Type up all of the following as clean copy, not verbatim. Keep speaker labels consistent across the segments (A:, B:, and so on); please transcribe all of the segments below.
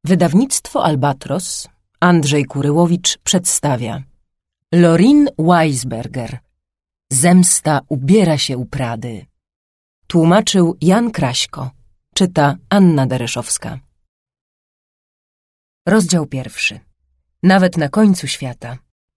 A: Wydawnictwo Albatros, Andrzej Kuryłowicz przedstawia Lorin Weisberger. Zemsta ubiera się u Prady. Tłumaczył Jan Kraśko. Czyta Anna Dereszowska. Rozdział 1. Nawet na końcu świata.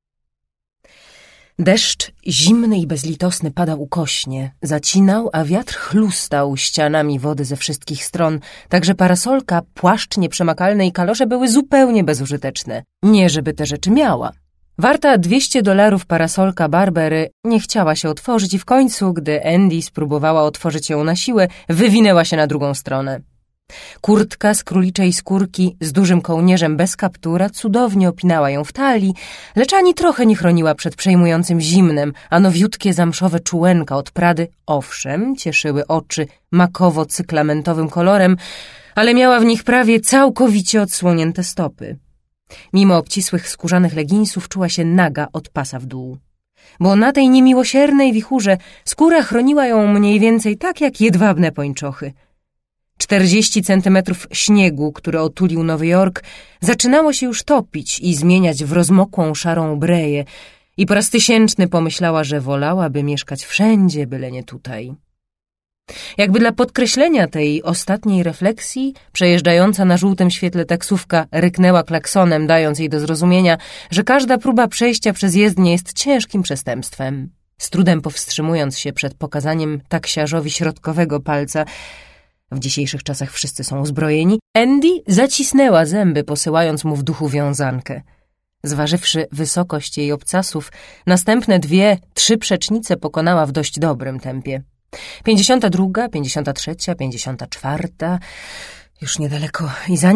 A: Deszcz zimny i bezlitosny padał ukośnie, zacinał, a wiatr chlustał ścianami wody ze wszystkich stron, tak że parasolka, płaszcz nieprzemakalny i kalosze były zupełnie bezużyteczne. Nie żeby te rzeczy miała. Warta $200 parasolka Barbery nie chciała się otworzyć i w końcu, gdy Andy spróbowała otworzyć ją na siłę, wywinęła się na drugą stronę. Kurtka z króliczej skórki z dużym kołnierzem bez kaptura cudownie opinała ją w talii, lecz ani trochę nie chroniła przed przejmującym zimnem, a nowiutkie zamszowe czułenka od Prady, owszem, cieszyły oczy makowo-cyklamentowym kolorem, ale miała w nich prawie całkowicie odsłonięte stopy. Mimo obcisłych skórzanych leginsów czuła się naga od pasa w dół, bo na tej niemiłosiernej wichurze skóra chroniła ją mniej więcej tak jak jedwabne pończochy. 40 centymetrów śniegu, który otulił Nowy Jork, zaczynało się już topić i zmieniać w rozmokłą szarą breję i po raz 1000 pomyślała, że wolałaby mieszkać wszędzie, byle nie tutaj. Jakby dla podkreślenia tej ostatniej refleksji, przejeżdżająca na żółtym świetle taksówka ryknęła klaksonem, dając jej do zrozumienia, że każda próba przejścia przez jezdnię jest ciężkim przestępstwem. Z trudem powstrzymując się przed pokazaniem taksiarzowi środkowego palca, w dzisiejszych czasach wszyscy są uzbrojeni, Andy zacisnęła zęby, posyłając mu w duchu wiązankę. Zważywszy wysokość jej obcasów, następne 2-3 przecznice pokonała w dość dobrym tempie. 52., 53., 54., już niedaleko i za